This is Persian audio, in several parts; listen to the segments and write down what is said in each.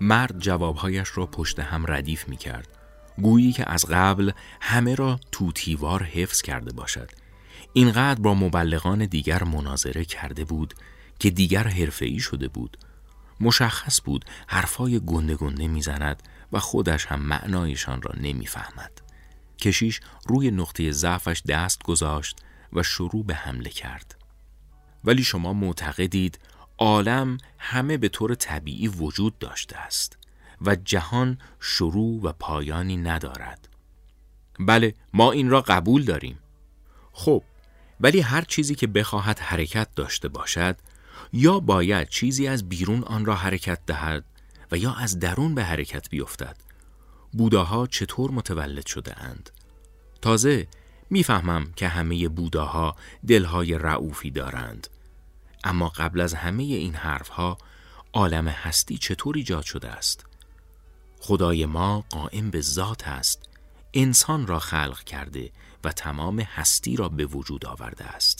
مرد جوابهایش را پشت هم ردیف می کرد، گویی که از قبل همه را توتیوار حفظ کرده باشد. اینقدر با مبلغان دیگر مناظره کرده بود که دیگر حرفه‌ای شده بود. مشخص بود حرفای گنده گنده می زند و خودش هم معنایشان را نمی فهمد. کشیش روی نقطه ضعفش دست گذاشت و شروع به حمله کرد. ولی شما معتقدید عالم همه به طور طبیعی وجود داشته است و جهان شروع و پایانی ندارد. بله، ما این را قبول داریم. خب، ولی هر چیزی که بخواهد حرکت داشته باشد، یا باید چیزی از بیرون آن را حرکت دهد و یا از درون به حرکت بیفتد. بوداها چطور متولد شده اند؟ تازه میفهمم که همه بوداها دلهای رئوفی دارند، اما قبل از همه این حرفها عالم هستی چطور ایجاد شده است؟ خدای ما قائم به ذات است، انسان را خلق کرده و تمام هستی را به وجود آورده است.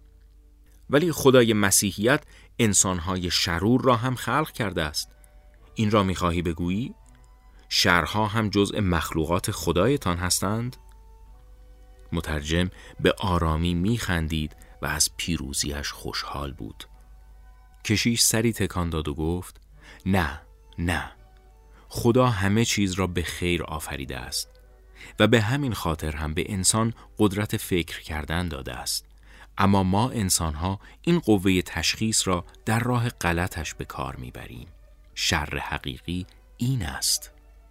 ولی خدای مسیحیت انسانهای شرور را هم خلق کرده است. این را می‌خواهی بگویی؟ شرها هم جزء مخلوقات خدایتان هستند؟ مترجم به آرامی می‌خندید و از پیروزیش خوشحال بود. کشیش سری تکان داد و گفت: نه، خدا همه چیز را به خیر آفریده است و به همین خاطر هم به انسان قدرت فکر کردن داده است. اما ما انسان‌ها این قوه تشخیص را در راه غلطش به کار میبریم. شر حقیقی این است.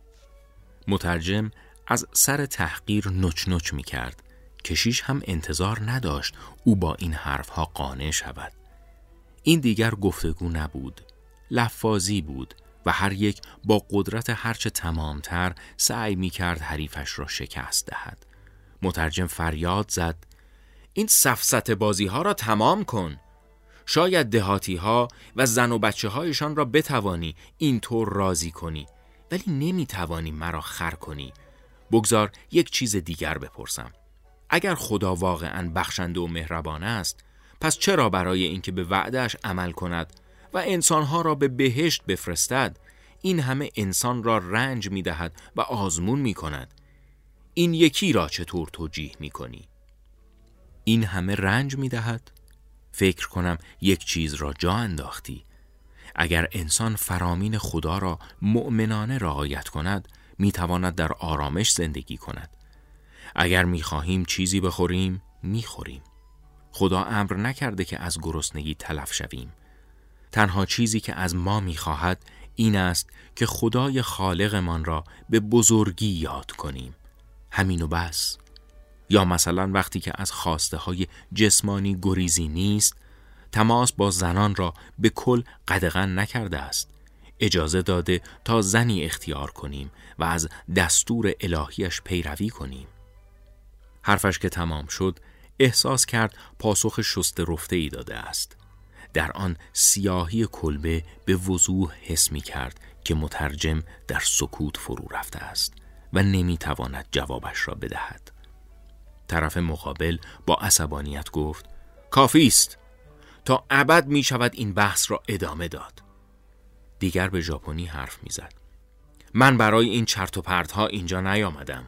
مترجم از سر تحقیر نچ نچ میکرد. کشیش هم انتظار نداشت او با این حرفها قانع شود. این دیگر گفتگو نبود، لفاظی بود و هر یک با قدرت هرچه تمامتر سعی میکرد حریفش را شکست دهد. مترجم فریاد زد: این سفسطه بازی ها را تمام کن. شاید دهاتی ها و زن و بچه هایشان را بتوانی اینطور راضی کنی، ولی نمیتوانی مرا خر کنی. بگذار یک چیز دیگر بپرسم. اگر خدا واقعاً بخشنده و مهربان است، پس چرا برای اینکه به وعده‌اش عمل کند و انسانها را به بهشت بفرستد، این همه انسان را رنج می‌دهد و آزمون می‌کند؟ این یکی را چطور توجیه می‌کنی؟ این همه رنج می‌دهد؟ فکر کنم یک چیز را جا انداختی. اگر انسان فرامین خدا را مؤمنانه رعایت کند، می‌تواند در آرامش زندگی کند. اگر می‌خواهیم چیزی بخوریم، می‌خوریم. خدا امر نکرده که از گرسنگی تلف شویم. تنها چیزی که از ما می‌خواهد این است که خدای خالقمان را به بزرگی یاد کنیم. همین و بس. یا مثلا وقتی که از خواسته های جسمانی گریزی نیست، تماس با زنان را به کل قدغن نکرده است. اجازه داده تا زنی اختیار کنیم و از دستور الهیش پیروی کنیم. حرفش که تمام شد، احساس کرد پاسخ شسته رفته ای داده است. در آن سیاهی کلبه به وضوح حس می کرد که مترجم در سکوت فرو رفته است و نمی تواند جوابش را بدهد. طرف مقابل با عصبانیت گفت: کافی است. تا ابد می شود این بحث را ادامه داد. دیگر به ژاپنی حرف می زد: من برای این چرت و پرت‌ها اینجا نیامدم.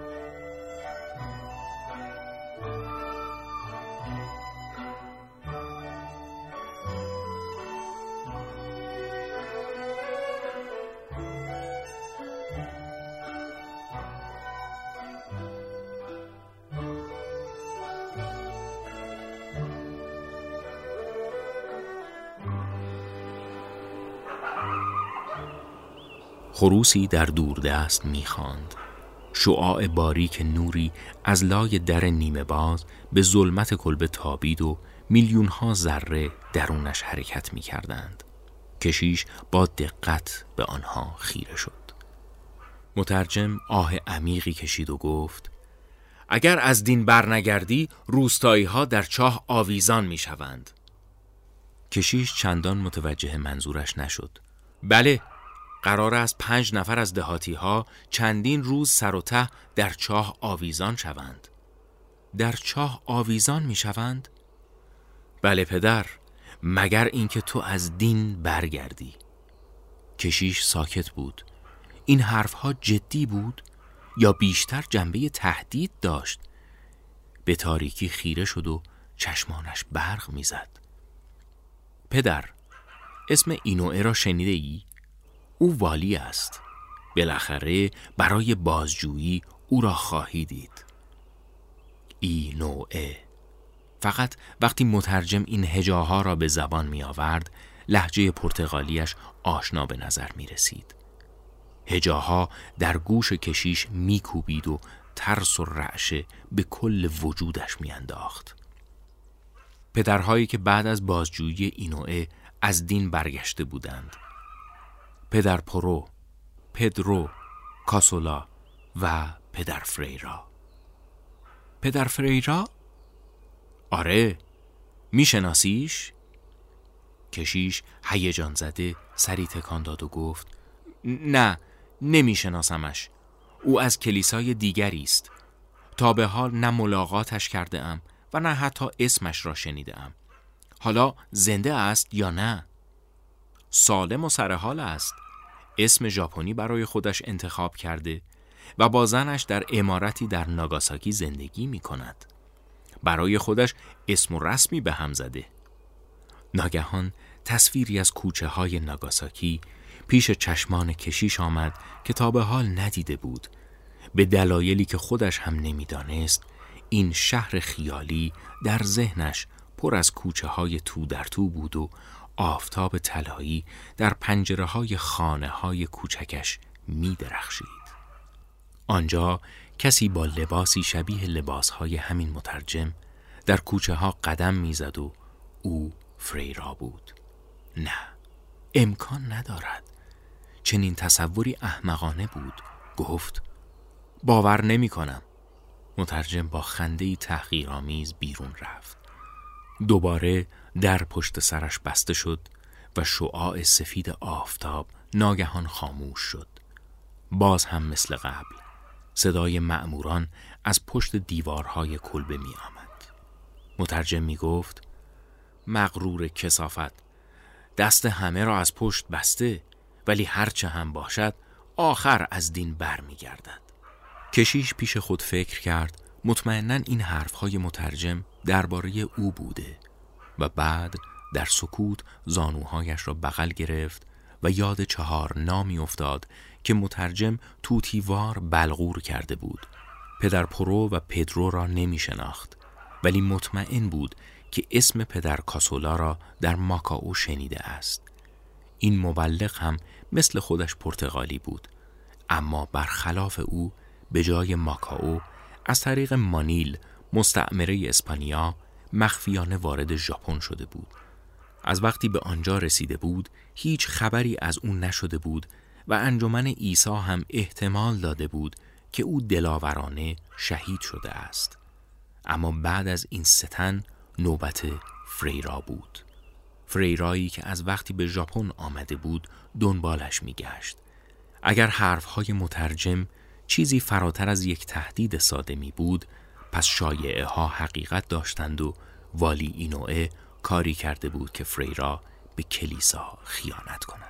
خروسی در دوردست می‌خواند. شعاع باریک نوری از لای در نیمه باز به ظلمت کلبه تابید و میلیون‌ها ذره درونش حرکت می‌کردند. کشیش با دقت به آنها خیره شد. مترجم آه عمیقی کشید و گفت: اگر از دین برنگردی، روستایی‌ها در چاه آویزان می‌شوند. کشیش چندان متوجه منظورش نشد. بله، قرار است 5 نفر از دهاتی ها چندین روز سر و ته در چاه آویزان شوند. در چاه آویزان می شوند؟ بله پدر، مگر اینکه تو از دین برگردی. کشیش ساکت بود. این حرفها جدی بود یا بیشتر جنبه تهدید داشت؟ به تاریکی خیره شد و چشمانش برق میزد. پدر، اسم اینوئه را شنیده ای؟ او والی است. بالاخره برای بازجویی او را خواهی دید. اینوئه. فقط وقتی مترجم این هجاها را به زبان می آورد، لهجه پرتغالیش آشنا به نظر می رسید. هجاها در گوش کشیش می کوبید و ترس و رعشه به کل وجودش می انداخت. پدرهایی که بعد از بازجویی اینوئه از دین برگشته بودند. پدر پرو، پدرو، کاسولا و پدر فریرا. پدر فریرا؟ آره، میشناسیش؟ کشیش هیجان زده سری تکان داد و گفت نه، نمیشناسمش. او از کلیسای دیگری است. تا به حال نه ملاقاتش کرده ام و نه حتی اسمش را شنیده ام. حالا زنده است یا نه؟ سالم و سرحال است. اسم ژاپنی برای خودش انتخاب کرده و با زنش در عمارتی در ناگاساکی زندگی می کند. برای خودش اسم و رسمی به هم زده. ناگهان تصویری از کوچه های ناگاساکی پیش چشمان کشیش آمد که تا به حال ندیده بود. به دلایلی که خودش هم نمیدانست، این شهر خیالی در ذهنش پر از کوچه های تو در تو بود و آفتاب طلایی در پنجره های خانه های کوچکش می درخشید. آنجا کسی با لباسی شبیه لباس های همین مترجم در کوچه ها قدم می زد و او فریرا بود. نه، امکان ندارد. چنین تصوری احمقانه بود. گفت باور نمی کنم. مترجم با خنده‌ای تحقیرآمیز بیرون رفت. دوباره در پشت سرش بسته شد و شعاع سفید آفتاب ناگهان خاموش شد. باز هم مثل قبل صدای مأموران از پشت دیوارهای کلبه می آمد. مترجم می گفت مغرور کثافت، دست همه را از پشت بسته، ولی هرچه هم باشد آخر از دین بر می گردد. کشیش پیش خود فکر کرد مطمئناً این حرفهای مترجم درباره او بوده و بعد در سکوت زانوهایش را بغل گرفت و یاد 4 نامی افتاد که مترجم توتیوار بلغور کرده بود. پدر پرو و پدرو را نمی شناخت، ولی مطمئن بود که اسم پدر کاسولا را در ماکائو شنیده است. این مبلغ هم مثل خودش پرتغالی بود، اما برخلاف او به جای ماکائو از طریق مانیل، مستعمره اسپانیا، مخفیانه وارد ژاپن شده بود. از وقتی به آنجا رسیده بود هیچ خبری از او نشده بود و انجمن عیسی هم احتمال داده بود که او دلاورانه شهید شده است. اما بعد از این ستن نوبت فریرا بود. فریرایی که از وقتی به ژاپن آمده بود دنبالش میگشت. اگر حرفهای مترجم چیزی فراتر از یک تهدید ساده می بود، پس شایعه ها حقیقت داشتند و والی اینوئه کاری کرده بود که فریرا به کلیسا خیانت کند.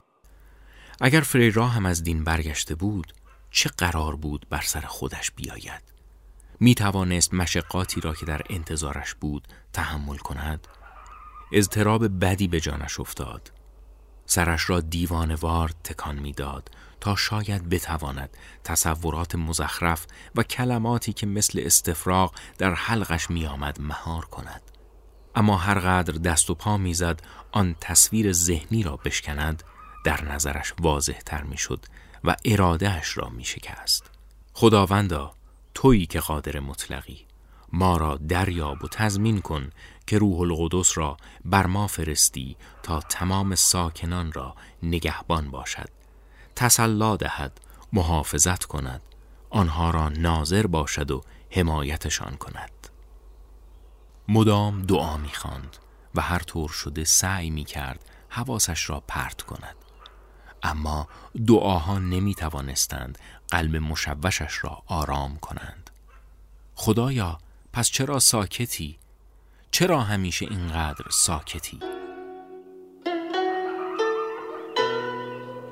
اگر فریرا هم از دین برگشته بود، چه قرار بود بر سر خودش بیاید؟ می توانست مشقاتی را که در انتظارش بود تحمل کند؟ اضطراب بدی به جانش افتاد. سرش را دیوانه‌وار تکان می‌داد تا شاید بتواند تصورات مزخرف و کلماتی که مثل استفراغ در حلقش می‌آمد مهار کند. اما هر قدر دست و پا می‌زد آن تصویر ذهنی را بشکند، در نظرش واضح‌تر می‌شد و اراده‌اش را می‌شکست. خداوندا، تویی که قادر مطلقی، ما را دریاب و تضمین کن که روح القدس را بر ما فرستی تا تمام ساکنان را نگهبان باشد، تسلی دهد، محافظت کند، آنها را ناظر باشد و حمایتشان کند. مدام دعا می‌خواند و هر طور شده سعی می‌کرد حواسش را پرت کند، اما دعاها نمی‌توانستند قلب مشوشش را آرام کنند. خدایا، پس چرا ساکتی؟ چرا همیشه اینقدر ساکتی؟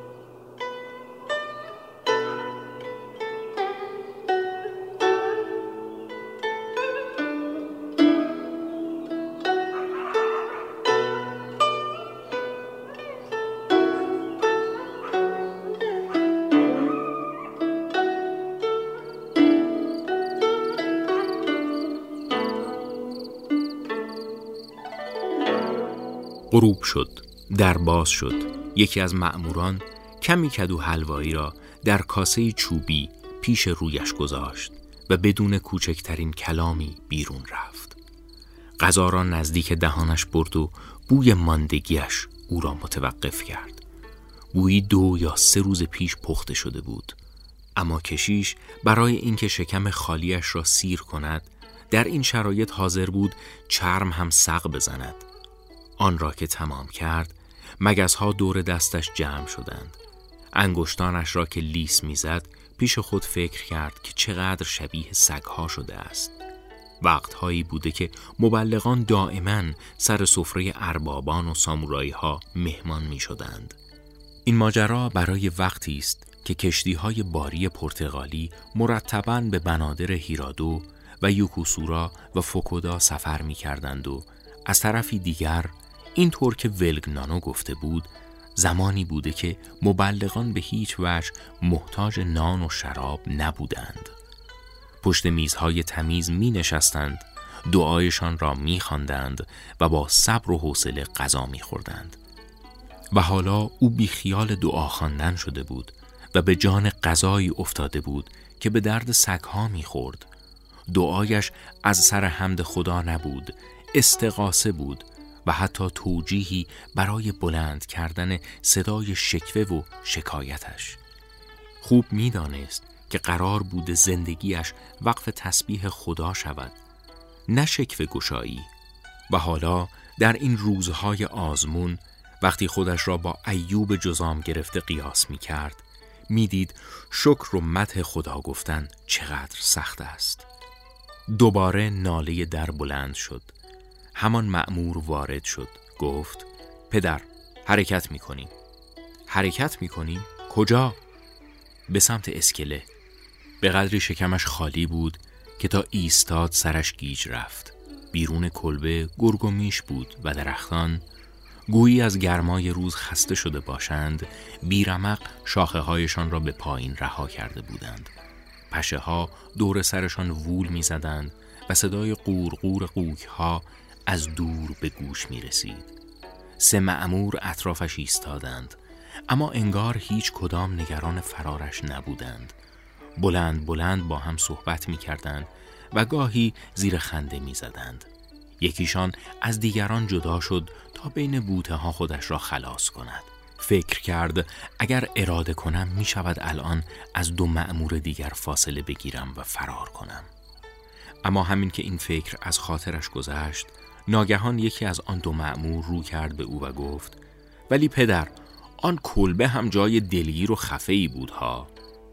غروب شد. در باز شد. یکی از مأموران کمی کدو حلوایی را در کاسه چوبی پیش رویش گذاشت و بدون کوچکترین کلامی بیرون رفت. غذا را نزدیک دهانش برد و بوی ماندگیش او را متوقف کرد. بویی 2 یا 3 روز پیش پخته شده بود. اما کشیش برای اینکه شکم خالیش را سیر کند در این شرایط حاضر بود چرم هم سق بزند. آن را که تمام کرد مگس‌ها دور دستش جمع شدند. انگشتانش را که لیس میزد پیش خود فکر کرد که چقدر شبیه سگ‌ها شده است. وقتهایی بوده که مبلغان دائما سر سفره اربابان و سامورایی‌ها مهمان می‌شدند. این ماجرا برای وقتی است که کشتی‌های باری پرتغالی مرتباً به بنادر هیرادو و یوکوسورا و فوکودا سفر می‌کردند و از طرفی دیگر اینطور که ولگنانو گفته بود زمانی بوده که مبلغان به هیچ وجه محتاج نان و شراب نبودند. پشت میزهای تمیز می نشستند، دعایشان را می خواندند و با صبر و حوصله غذا می خوردند. و حالا او بی خیال دعا خواندن شده بود و به جان غذایی افتاده بود که به درد سگها می خورد. دعایش از سر حمد خدا نبود، استغاثه بود و حتی توجیهی برای بلند کردن صدای شکوه و شکایتش. خوب می دانست که قرار بود زندگیش وقف تسبیح خدا شود، نه شکوه گشایی. و حالا در این روزهای آزمون وقتی خودش را با ایوب جذام گرفته قیاس می کرد، می دید شکر و مدح خدا گفتن چقدر سخت است. دوباره ناله در بلند شد. همان مأمور وارد شد. گفت پدر حرکت می کنیم. حرکت می کنیم؟ کجا؟ به سمت اسکله. به قدری شکمش خالی بود که تا ایستاد سرش گیج رفت. بیرون کلبه گرگ و میش بود و درختان گویی از گرمای روز خسته شده باشند بیرمق شاخه هایشان را به پایین رها کرده بودند. پشه ها دور سرشان وول می زدند و صدای قورقور قوک ها از دور به گوش می رسید. 3 مأمور اطرافش ایستادند اما انگار هیچ کدام نگران فرارش نبودند. بلند بلند با هم صحبت می کردند و گاهی زیر خنده می زدند. یکیشان از دیگران جدا شد تا بین بوته ها خودش را خلاص کند. فکر کرد اگر اراده کنم می شود الان از 2 مأمور دیگر فاصله بگیرم و فرار کنم. اما همین که این فکر از خاطرش گذشت، ناگهان یکی از آن 2 مأمور رو کرد به او و گفت ولی پدر، آن کلبه هم جای دلگیر و خفه‌ای بود ها.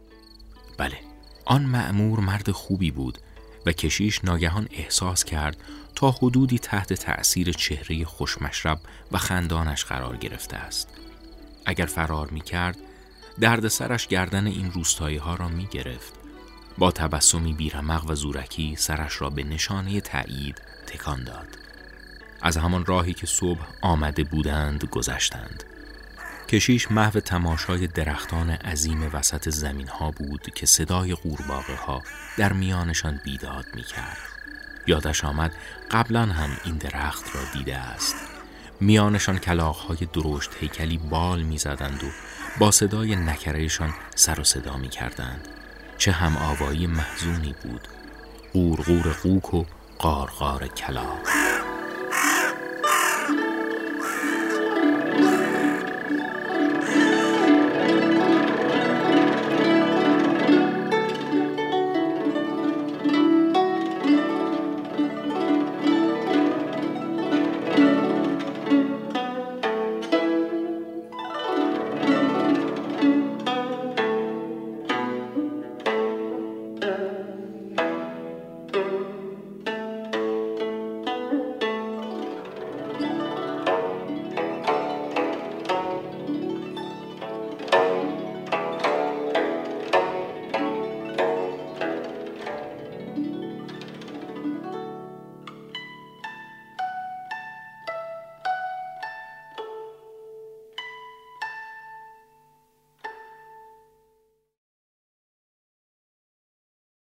بله، آن مأمور مرد خوبی بود و کشیش ناگهان احساس کرد تا حدودی تحت تأثیر چهره خوشمشرب و خندانش قرار گرفته است. اگر فرار می کرد، درد سرش گردن این روستایی ها را می گرفت. با تبسمی بیرمق و زورکی سرش را به نشانه تأیید تکان داد. از همان راهی که صبح آمده بودند گذشتند. کشیش محو تماشای درختان عظیم وسط زمین ها بود که صدای قورباغه ها در میانشان بیداد می کرد. یادش آمد قبلا هم این درخت را دیده است. میانشان کلاغ‌های درشت هیکلی بال می زدند و با صدای نکرهشان سر و صدا می کردند. چه هم آوایی محزونی بود. قورقور قوک و قارقار کلاغ.